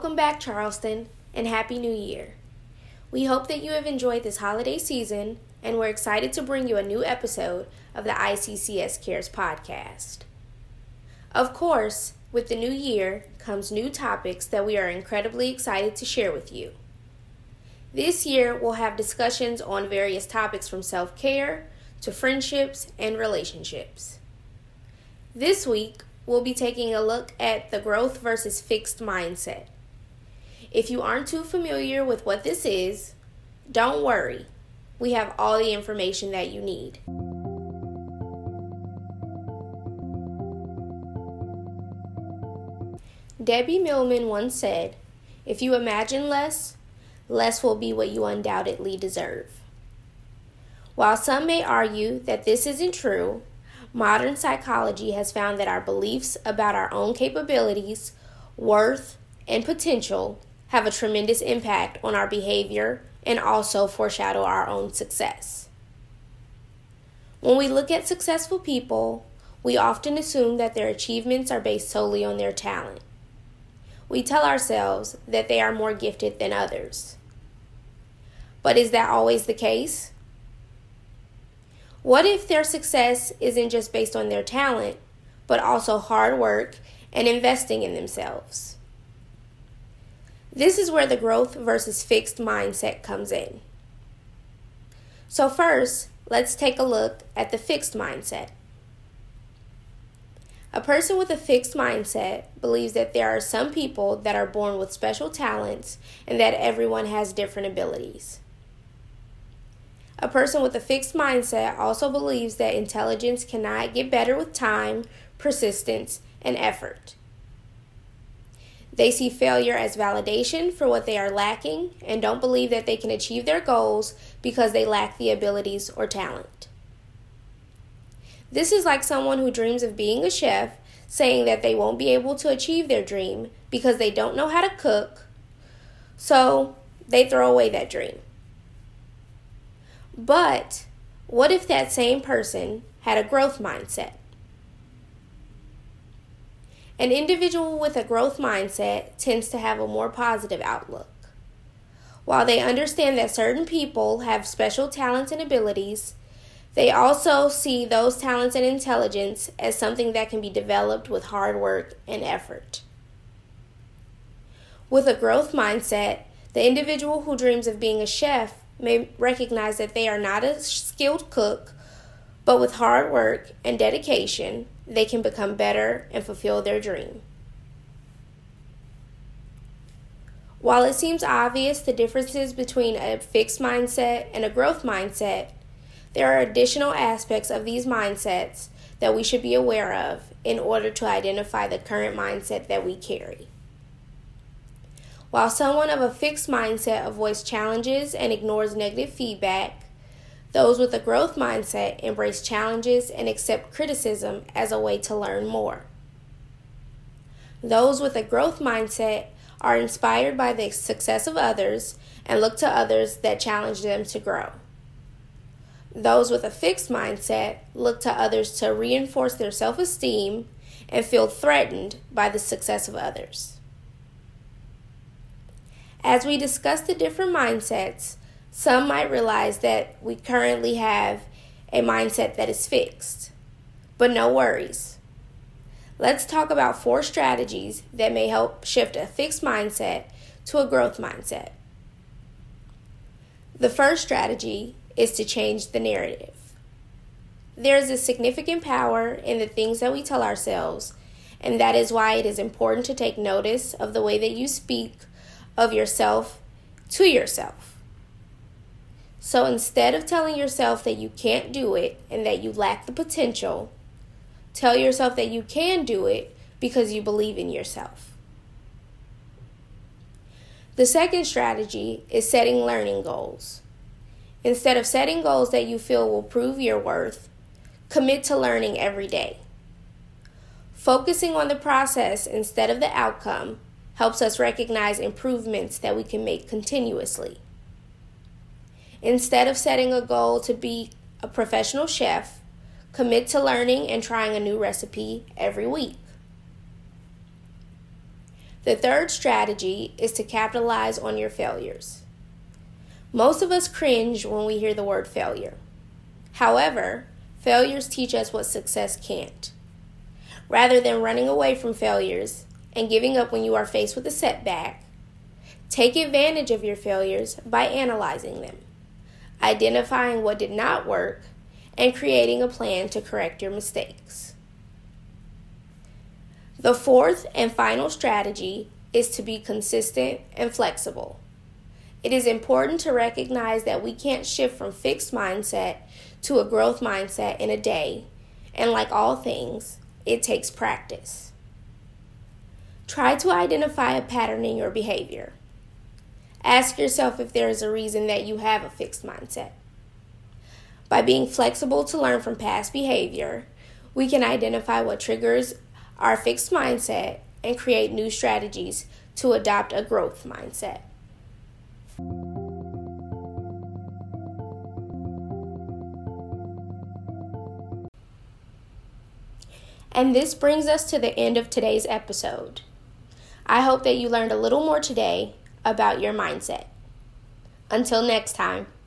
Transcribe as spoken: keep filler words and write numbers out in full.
Welcome back, Charleston, and Happy New Year. We hope that you have enjoyed this holiday season, and we're excited to bring you a new episode of the I C C S Cares podcast. Of course, with the new year comes new topics that we are incredibly excited to share with you. This year, we'll have discussions on various topics from self-care to friendships and relationships. This week, we'll be taking a look at the growth versus fixed mindset. If you aren't too familiar with what this is, don't worry. We have all the information that you need. Debbie Millman once said, "If you imagine less, less will be what you undoubtedly deserve." While some may argue that this isn't true, modern psychology has found that our beliefs about our own capabilities, worth, and potential have a tremendous impact on our behavior and also foreshadow our own success. When we look at successful people, we often assume that their achievements are based solely on their talent. We tell ourselves that they are more gifted than others. But is that always the case? What if their success isn't just based on their talent, but also hard work and investing in themselves? This is where the growth versus fixed mindset comes in. So first, let's take a look at the fixed mindset. A person with a fixed mindset believes that there are some people that are born with special talents and that everyone has different abilities. A person with a fixed mindset also believes that intelligence cannot get better with time, persistence, and effort. They see failure as validation for what they are lacking and don't believe that they can achieve their goals because they lack the abilities or talent. This is like someone who dreams of being a chef saying that they won't be able to achieve their dream because they don't know how to cook, so they throw away that dream. But what if that same person had a growth mindset? An individual with a growth mindset tends to have a more positive outlook. While they understand that certain people have special talents and abilities, they also see those talents and intelligence as something that can be developed with hard work and effort. With a growth mindset, the individual who dreams of being a chef may recognize that they are not a skilled cook, but with hard work and dedication, they can become better and fulfill their dream. While it seems obvious the differences between a fixed mindset and a growth mindset, there are additional aspects of these mindsets that we should be aware of in order to identify the current mindset that we carry. While someone of a fixed mindset avoids challenges and ignores negative feedback, those with a growth mindset embrace challenges and accept criticism as a way to learn more. Those with a growth mindset are inspired by the success of others and look to others that challenge them to grow. Those with a fixed mindset look to others to reinforce their self-esteem and feel threatened by the success of others. As we discuss the different mindsets, some might realize that we currently have a mindset that is fixed. But no worries. Let's talk about four strategies that may help shift a fixed mindset to a growth mindset. The first strategy is to change the narrative. There is a significant power in the things that we tell ourselves, and that is why it is important to take notice of the way that you speak of yourself to yourself. So instead of telling yourself that you can't do it and that you lack the potential, tell yourself that you can do it because you believe in yourself. The second strategy is setting learning goals. Instead of setting goals that you feel will prove your worth, commit to learning every day. Focusing on the process instead of the outcome helps us recognize improvements that we can make continuously. Instead of setting a goal to be a professional chef, commit to learning and trying a new recipe every week. The third strategy is to capitalize on your failures. Most of us cringe when we hear the word failure. However, failures teach us what success can't. Rather than running away from failures and giving up when you are faced with a setback, take advantage of your failures by analyzing them, identifying what did not work, and creating a plan to correct your mistakes. The fourth and final strategy is to be consistent and flexible. It is important to recognize that we can't shift from fixed mindset to a growth mindset in a day, and like all things, it takes practice. Try to identify a pattern in your behavior. Ask yourself if there is a reason that you have a fixed mindset. By being flexible to learn from past behavior, we can identify what triggers our fixed mindset and create new strategies to adopt a growth mindset. And this brings us to the end of today's episode. I hope that you learned a little more today about your mindset. Until next time.